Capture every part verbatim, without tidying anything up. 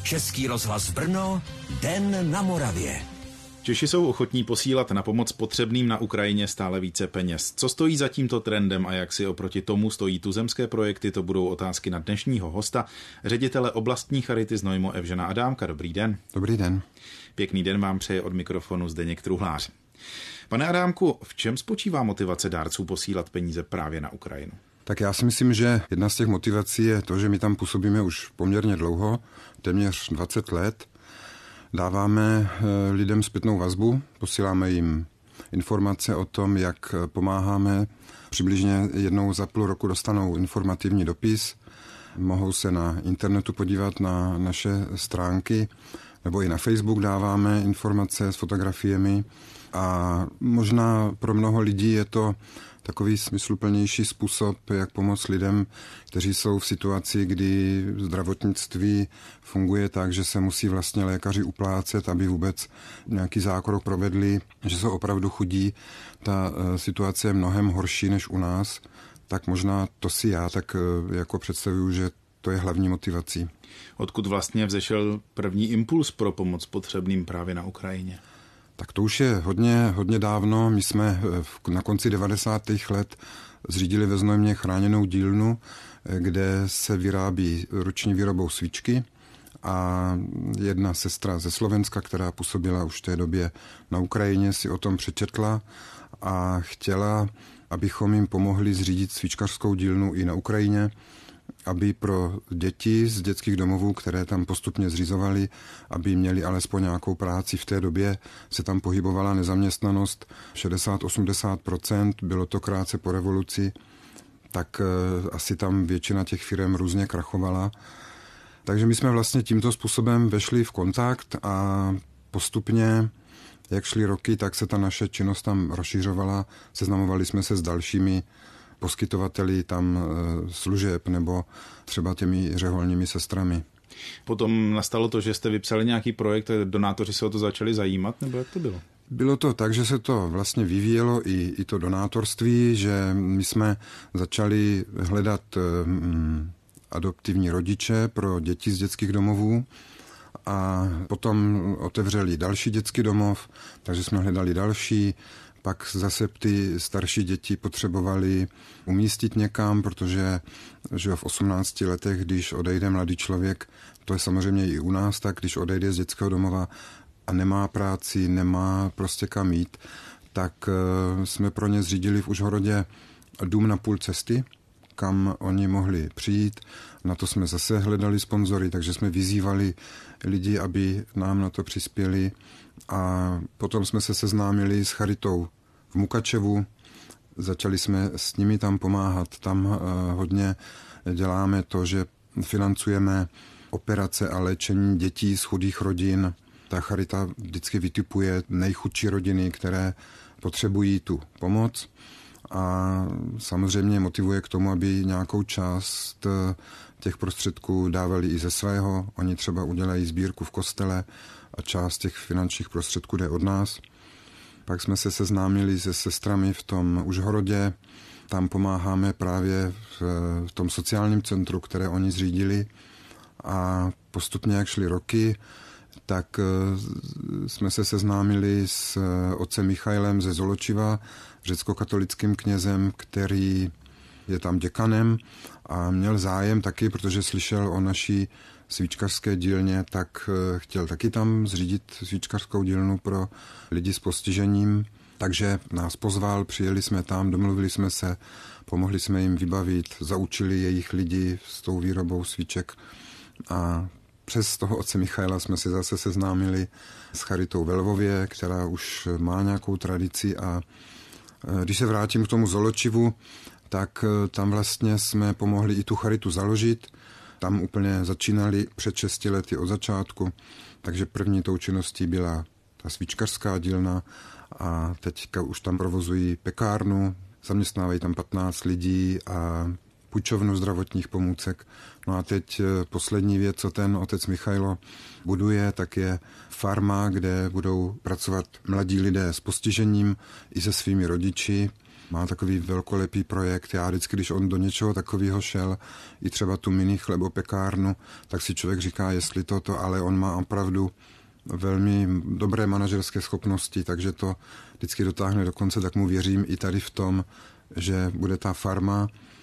Český rozhlas Brno, Den na Moravě. Češi jsou ochotní posílat na pomoc potřebným na Ukrajině stále více peněz. Co stojí za tímto trendem a jak si oproti tomu stojí tuzemské projekty, to budou otázky na dnešního hosta, ředitele oblastní charity Znojmo Evžena Adámka. Dobrý den. Dobrý den. Pěkný den vám přeje od mikrofonu Zdeněk Truhlář. Pane Adámku, v čem spočívá motivace dárců posílat peníze právě na Ukrajinu? Tak já si myslím, že jedna z těch motivací je to, že my tam působíme už poměrně dlouho, téměř dvacet let. Dáváme lidem zpětnou vazbu, posíláme jim informace o tom, jak pomáháme. Přibližně jednou za půl roku dostanou informativní dopis, mohou se na internetu podívat na naše stránky, nebo i na Facebook dáváme informace s fotografiemi. A možná pro mnoho lidí je to takový smysluplnější způsob, jak pomoct lidem, kteří jsou v situaci, kdy zdravotnictví funguje tak, že se musí vlastně lékaři uplácet, aby vůbec nějaký zákrok provedli, že jsou opravdu chudí. Ta situace je mnohem horší než u nás, tak možná to si já tak jako představuju, že to je hlavní motivací. Odkud vlastně vzešel první impuls pro pomoc potřebným právě na Ukrajině? Tak to už je hodně, hodně dávno. My jsme na konci devadesátých let zřídili ve Znojmě chráněnou dílnu, kde se vyrábí ruční výrobou svíčky, a jedna sestra ze Slovenska, která působila už v té době na Ukrajině, si o tom přečetla a chtěla, abychom jim pomohli zřídit svíčkařskou dílnu i na Ukrajině, aby pro děti z dětských domovů, které tam postupně zřizovali, aby měli alespoň nějakou práci. V té době se tam pohybovala nezaměstnanost šedesát až osmdesát procent, bylo to krátce po revoluci, tak asi tam většina těch firem různě krachovala. Takže my jsme vlastně tímto způsobem vešli v kontakt a postupně, jak šly roky, tak se ta naše činnost tam rozšiřovala, seznamovali jsme se s dalšími poskytovateli tam služeb nebo třeba těmi řeholními sestrami. Potom nastalo to, že jste vypsali nějaký projekt, donátoři se o to začali zajímat, nebo jak to bylo? Bylo to tak, že se to vlastně vyvíjelo i, i to donátorství, že my jsme začali hledat mm, adoptivní rodiče pro děti z dětských domovů a potom otevřeli další dětský domov, takže jsme hledali další. Pak zase ty starší děti potřebovali umístit někam, protože že v osmnácti letech, když odejde mladý člověk, to je samozřejmě i u nás tak, když odejde z dětského domova a nemá práci, nemá prostě kam jít, tak jsme pro ně zřídili v Užhorodě dům na půl cesty, kam oni mohli přijít. Na to jsme zase hledali sponzory, takže jsme vyzývali lidi, aby nám na to přispěli. A potom jsme se seznámili s charitou v Mukačevu, začali jsme s nimi tam pomáhat. Tam hodně děláme to, že financujeme operace a léčení dětí z chudých rodin. Ta charita vždycky vytipuje nejchudší rodiny, které potřebují tu pomoc a samozřejmě motivuje k tomu, aby nějakou část těch prostředků dávali i ze svého. Oni třeba udělají sbírku v kostele a část těch finančních prostředků jde od nás. Pak jsme se seznámili se sestrami v tom Užhorodě. Tam pomáháme právě v, v tom sociálním centru, které oni zřídili. A postupně, jak šly roky, tak jsme se seznámili s otcem Michailem ze Zoločiva, řeckokatolickým knězem, který je tam děkanem a měl zájem taky, protože slyšel o naší svíčkařské dílně, tak chtěl taky tam zřídit svíčkařskou dílnu pro lidi s postižením. Takže nás pozval, přijeli jsme tam, domluvili jsme se, pomohli jsme jim vybavit, zaučili jejich lidi s tou výrobou svíček a přes toho otce Michaila jsme si zase seznámili s charitou ve Lvově, která už má nějakou tradici a když se vrátím k tomu Zoločivu, tak tam vlastně jsme pomohli i tu charitu založit. Tam úplně začínali před šesti lety od začátku, takže první tou činností byla ta svíčkařská dílna a teďka už tam provozují pekárnu, zaměstnávají tam patnáct lidí a půjčovnu zdravotních pomůcek. No a teď poslední věc, co ten otec Michailo buduje, tak je farma, kde budou pracovat mladí lidé s postižením i se svými rodiči má takový velkolepý projekt. Já vždycky, když on do něčeho takového šel, i třeba tu mini chlebopekárnu, tak si člověk říká, jestli toto, ale on má opravdu velmi dobré manažerské schopnosti, takže to vždycky dotáhne do konce, tak mu věřím i tady v tom, že bude ta farma,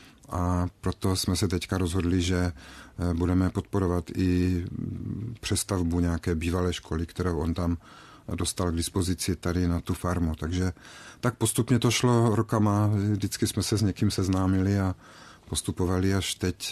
a proto jsme se teďka rozhodli, že budeme podporovat i přestavbu nějaké bývalé školy, kterou on tam dostal k dispozici tady na tu farmu. Takže tak postupně to šlo rokama, vždycky jsme se s někým seznámili a postupovali, až teď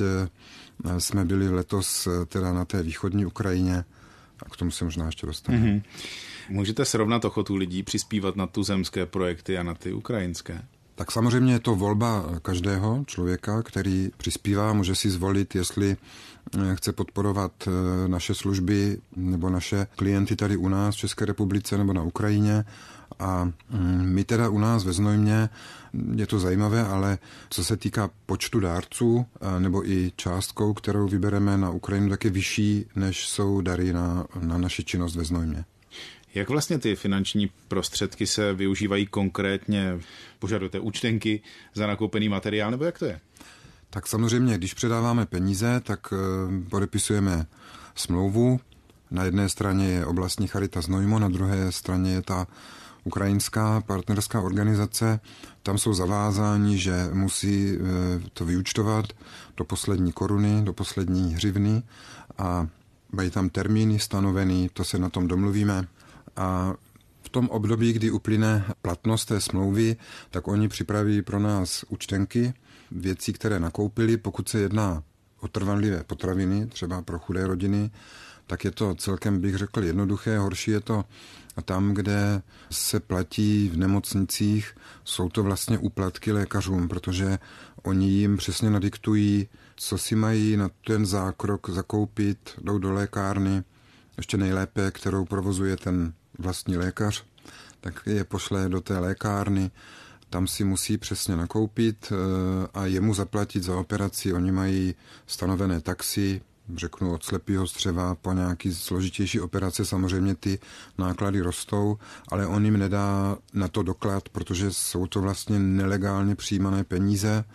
jsme byli letos teda na té východní Ukrajině a k tomu se možná ještě dostaneme. Mm-hmm. Můžete srovnat ochotu lidí přispívat na tuzemské projekty a na ty ukrajinské? Tak samozřejmě je to volba každého člověka, který přispívá, může si zvolit, jestli chce podporovat naše služby nebo naše klienty tady u nás v České republice nebo na Ukrajině. A my teda u nás ve Znojmě, je to zajímavé, ale co se týká počtu dárců nebo i částkou, kterou vybereme na Ukrajinu, tak je vyšší, než jsou dary na, na naši činnost ve Znojmě. Jak vlastně ty finanční prostředky se využívají konkrétně? Požadujete účtenky za nakoupený materiál, nebo jak to je? Tak samozřejmě, když předáváme peníze, tak podepisujeme smlouvu. Na jedné straně je oblastní Charita Znojmo, na druhé straně je ta ukrajinská partnerská organizace. Tam jsou zavázáni, že musí to vyúčtovat do poslední koruny, do poslední hřivny a mají tam termíny stanovený, to se na tom domluvíme. A v tom období, kdy uplyne platnost té smlouvy, tak oni připraví pro nás účtenky, věcí, které nakoupili. Pokud se jedná o trvanlivé potraviny, třeba pro chudé rodiny, tak je to celkem, bych řekl, jednoduché. Horší je to tam, kde se platí v nemocnicích, jsou to vlastně úplatky lékařům, protože oni jim přesně nadiktují, co si mají na ten zákrok zakoupit, jdou do lékárny, ještě nejlépe, kterou provozuje ten vlastní lékař, tak je pošle do té lékárny, tam si musí přesně nakoupit a jemu zaplatit za operaci. Oni mají stanovené taxi, řeknu od slepého střeva po nějaký složitější operace, samozřejmě ty náklady rostou, ale on jim nedá na to doklad, protože jsou to vlastně nelegálně přijímané peníze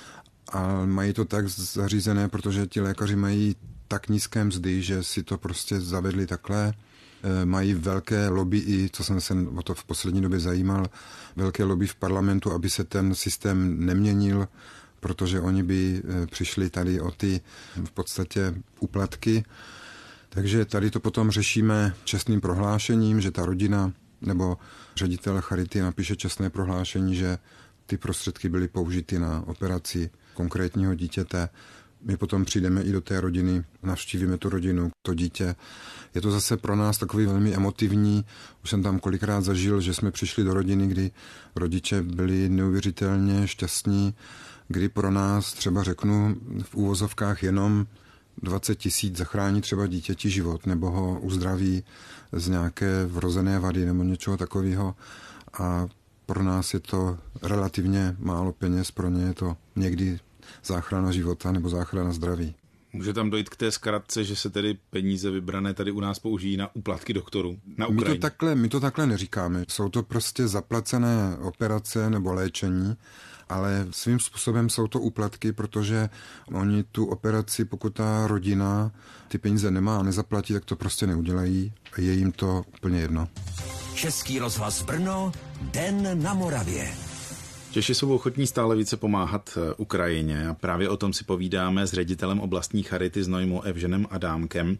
a mají to tak zařízené, protože ti lékaři mají tak nízké mzdy, že si to prostě zavedli takhle. Mají velké lobby i, co jsem se o to v poslední době zajímal, velké lobby v parlamentu, aby se ten systém neměnil, protože oni by přišli tady o ty v podstatě úplatky. Takže tady to potom řešíme čestným prohlášením, že ta rodina nebo ředitel charity napíše čestné prohlášení, že ty prostředky byly použity na operaci konkrétního dítěte. My potom přijdeme i do té rodiny, navštívíme tu rodinu, to dítě. Je to zase pro nás takový velmi emotivní. Už jsem tam kolikrát zažil, že jsme přišli do rodiny, kdy rodiče byli neuvěřitelně šťastní, kdy pro nás třeba řeknu v úvozovkách jenom dvacet tisíc zachrání třeba dítěti život nebo ho uzdraví z nějaké vrozené vady nebo něčeho takového. A pro nás je to relativně málo peněz, pro ně je to někdy záchrana života nebo záchrana zdraví. Může tam dojít k té zkratce, že se tedy peníze vybrané tady u nás použijí na úplatky doktorů na Ukrajině? My to takhle, my to takhle neříkáme. Jsou to prostě zaplacené operace nebo léčení, ale svým způsobem jsou to úplatky, protože oni tu operaci, pokud ta rodina ty peníze nemá a nezaplatí, tak to prostě neudělají a je jim to úplně jedno. Český rozhlas Brno, Den na Moravě. Češi jsou ochotní stále více pomáhat Ukrajině a právě o tom si povídáme s ředitelem oblastní Charity Znojmo Evženem Adámkem.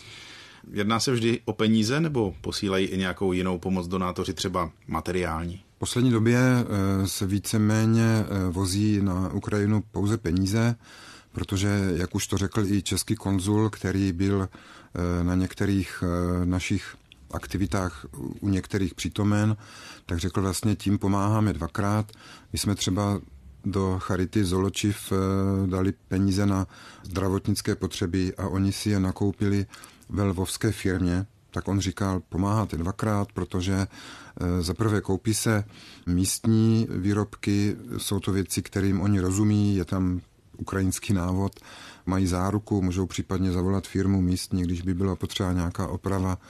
Jedná se vždy o peníze nebo posílají i nějakou jinou pomoc donátoři, třeba materiální? V poslední době se víceméně vozí na Ukrajinu pouze peníze, protože, jak už to řekl i český konzul, který byl na některých našich aktivitách u některých přítomen, tak řekl vlastně tím pomáháme dvakrát. My jsme třeba do Charity Zoločiv dali peníze na zdravotnické potřeby a oni si je nakoupili ve lvovské firmě, tak on říkal, pomáháte dvakrát, protože za prvé koupí se místní výrobky, jsou to věci, kterým oni rozumí, je tam ukrajinský návod, mají záruku, můžou případně zavolat firmu místní, když by byla potřeba nějaká oprava.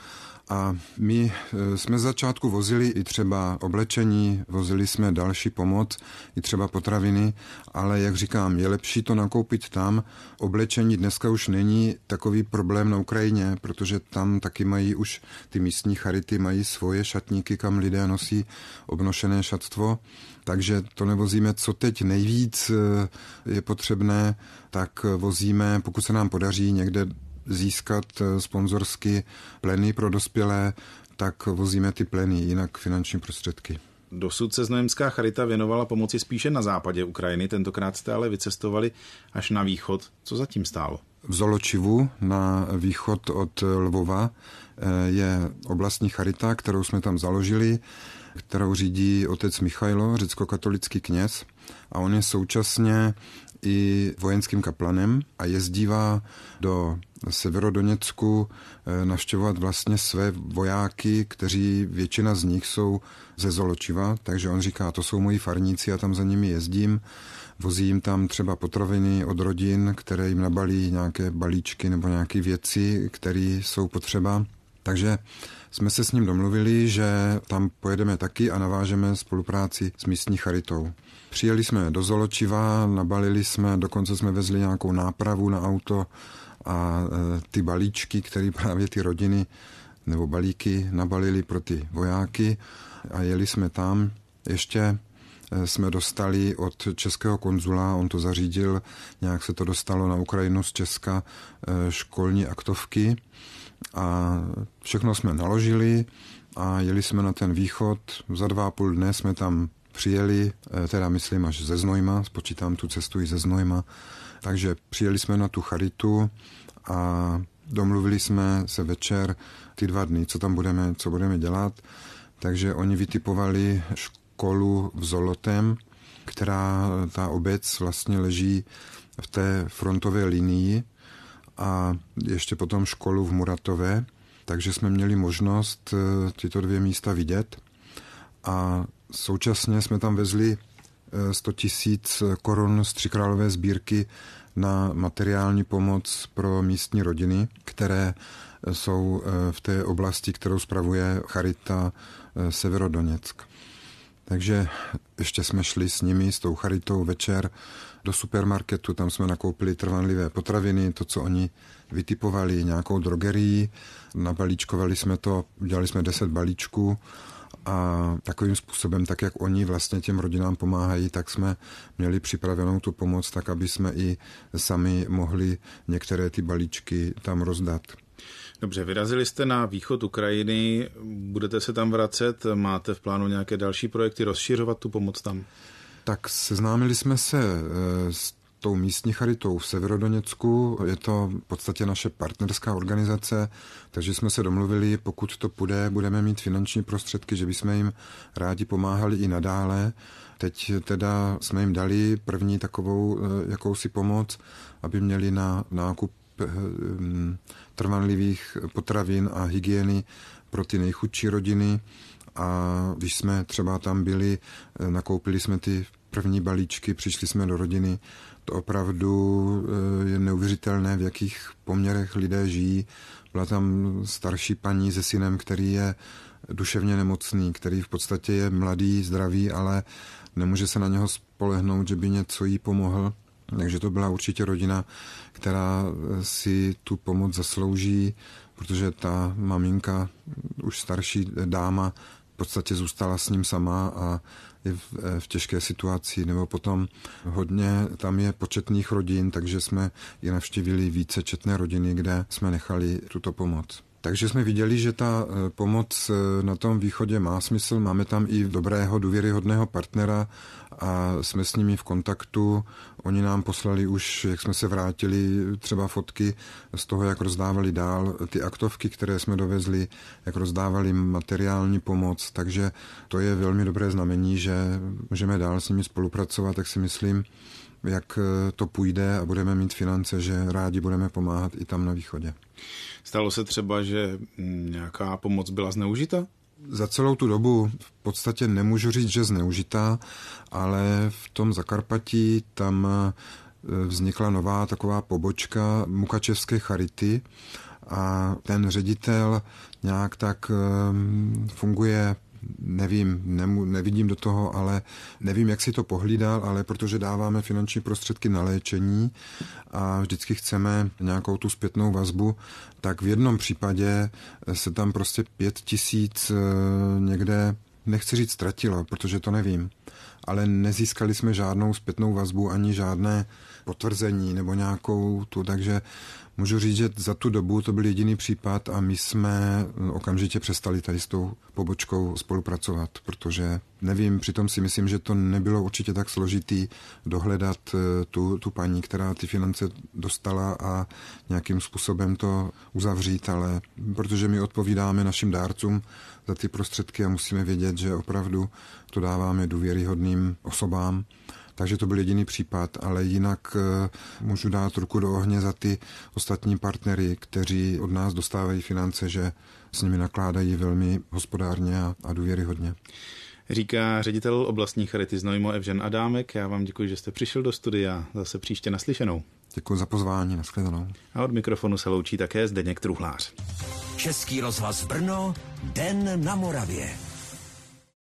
A my jsme z začátku vozili i třeba oblečení, vozili jsme další pomoc, i třeba potraviny, ale jak říkám, je lepší to nakoupit tam. Oblečení dneska už není takový problém na Ukrajině, protože tam taky mají už ty místní charity, mají svoje šatníky, kam lidé nosí obnošené šatstvo. Takže to nevozíme, co teď nejvíc je potřebné, tak vozíme, pokud se nám podaří někde získat sponzorsky pleny pro dospělé, tak vozíme ty pleny, jinak finanční prostředky. Dosud se Znojemská charita věnovala pomoci spíše na západě Ukrajiny, tentokrát jste ale vycestovali až na východ. Co zatím stálo? V Zoločivu na východ od Lvova je oblastní charita, kterou jsme tam založili, kterou řídí otec Michailo, řeckokatolický kněz, a on je současně i vojenským kaplanem a jezdívá do Severodoněcku navštěvovat vlastně své vojáky, kteří většina z nich jsou ze Zoločiva, takže on říká, to jsou moji farníci, já tam za nimi jezdím, vozí jim tam třeba potraviny od rodin, které jim nabalí nějaké balíčky nebo nějaké věci, které jsou potřeba. Takže jsme se s ním domluvili, že tam pojedeme taky a navážeme spolupráci s místní charitou. Přijeli jsme do Zoločiva, nabalili jsme, dokonce jsme vezli nějakou nápravu na auto a ty balíčky, které právě ty rodiny nebo balíky nabalili pro ty vojáky a jeli jsme tam. Ještě jsme dostali od českého konzula, on to zařídil, nějak se to dostalo na Ukrajinu z Česka, školní aktovky a všechno jsme naložili a jeli jsme na ten východ. Za dva a půl dne jsme tam přijeli, teda myslím až ze Znojma, spočítám tu cestu i ze Znojma, takže přijeli jsme na tu charitu a domluvili jsme se večer ty dva dny, co tam budeme, co budeme dělat, takže oni vytipovali školu v Zolotem, která, ta obec vlastně leží v té frontové linii a ještě potom školu v Muratové, takže jsme měli možnost tyto dvě místa vidět a současně jsme tam vezli sto tisíc korun z Třikrálové sbírky na materiální pomoc pro místní rodiny, které jsou v té oblasti, kterou spravuje Charita Severodoněck. Takže ještě jsme šli s nimi, s tou charitou večer do supermarketu, tam jsme nakoupili trvanlivé potraviny, to, co oni vytipovali, nějakou drogerii, nabalíčkovali jsme to, udělali jsme deset balíčků a takovým způsobem, tak jak oni vlastně těm rodinám pomáhají, tak jsme měli připravenou tu pomoc, tak aby jsme i sami mohli některé ty balíčky tam rozdat. Dobře, vyrazili jste na východ Ukrajiny, budete se tam vracet, máte v plánu nějaké další projekty, rozšiřovat tu pomoc tam? Tak seznámili jsme se s tou místní charitou v Severodoněcku, je to v podstatě naše partnerská organizace, takže jsme se domluvili, pokud to půjde, budeme mít finanční prostředky, že bychom jim rádi pomáhali i nadále. Teď teda jsme jim dali první takovou jakousi pomoc, aby měli na nákup trvanlivých potravin a hygieny pro ty nejchudší rodiny a když jsme třeba tam byli, nakoupili jsme ty první balíčky, přišli jsme do rodiny, to opravdu je neuvěřitelné, v jakých poměrech lidé žijí. Byla tam starší paní se synem, který je duševně nemocný, který v podstatě je mladý, zdravý, ale nemůže se na něho spolehnout, že by něco jí pomohl. Takže to byla určitě rodina, která si tu pomoc zaslouží, protože ta maminka, už starší dáma, v podstatě zůstala s ním sama a je v, v těžké situaci. Nebo potom hodně tam je početných rodin, takže jsme i navštívili více četné rodiny, kde jsme nechali tuto pomoc. Takže jsme viděli, že ta pomoc na tom východě má smysl. Máme tam i dobrého, důvěryhodného partnera a jsme s nimi v kontaktu. Oni nám poslali už, jak jsme se vrátili, třeba fotky z toho, jak rozdávali dál ty aktovky, které jsme dovezli, jak rozdávali materiální pomoc. Takže to je velmi dobré znamení, že můžeme dál s nimi spolupracovat, tak si myslím, jak to půjde a budeme mít finance, že rádi budeme pomáhat i tam na východě. Stalo se třeba, že nějaká pomoc byla zneužita? Za celou tu dobu v podstatě nemůžu říct, že zneužitá, ale v tom Zakarpatí tam vznikla nová taková pobočka Mukačevské charity a ten ředitel nějak tak funguje, nevím, nemu, nevidím do toho, ale nevím, jak si to pohlídal, ale protože dáváme finanční prostředky na léčení a vždycky chceme nějakou tu zpětnou vazbu, tak v jednom případě se tam prostě pět tisíc někde, nechci říct ztratilo, protože to nevím, ale nezískali jsme žádnou zpětnou vazbu ani žádné potvrzení nebo nějakou tu, takže můžu říct, že za tu dobu to byl jediný případ a my jsme okamžitě přestali tady s tou pobočkou spolupracovat, protože nevím, přitom si myslím, že to nebylo určitě tak složitý dohledat tu, tu paní, která ty finance dostala a nějakým způsobem to uzavřít, ale protože my odpovídáme našim dárcům za ty prostředky a musíme vědět, že opravdu to dáváme důvěryhodným osobám. Takže to byl jediný případ, ale jinak můžu dát ruku do ohně za ty ostatní partnery, kteří od nás dostávají finance, že s nimi nakládají velmi hospodárně a, a důvěryhodně. Říká ředitel oblastní charity Znojmo Evžen Adámek. Já vám děkuji, že jste přišel do studia. Zase příště naslyšenou. Děkuji za pozvání, nashledanou. A od mikrofonu se loučí také Zdeněk Truhlář. Český rozhlas Brno, Den na Moravě.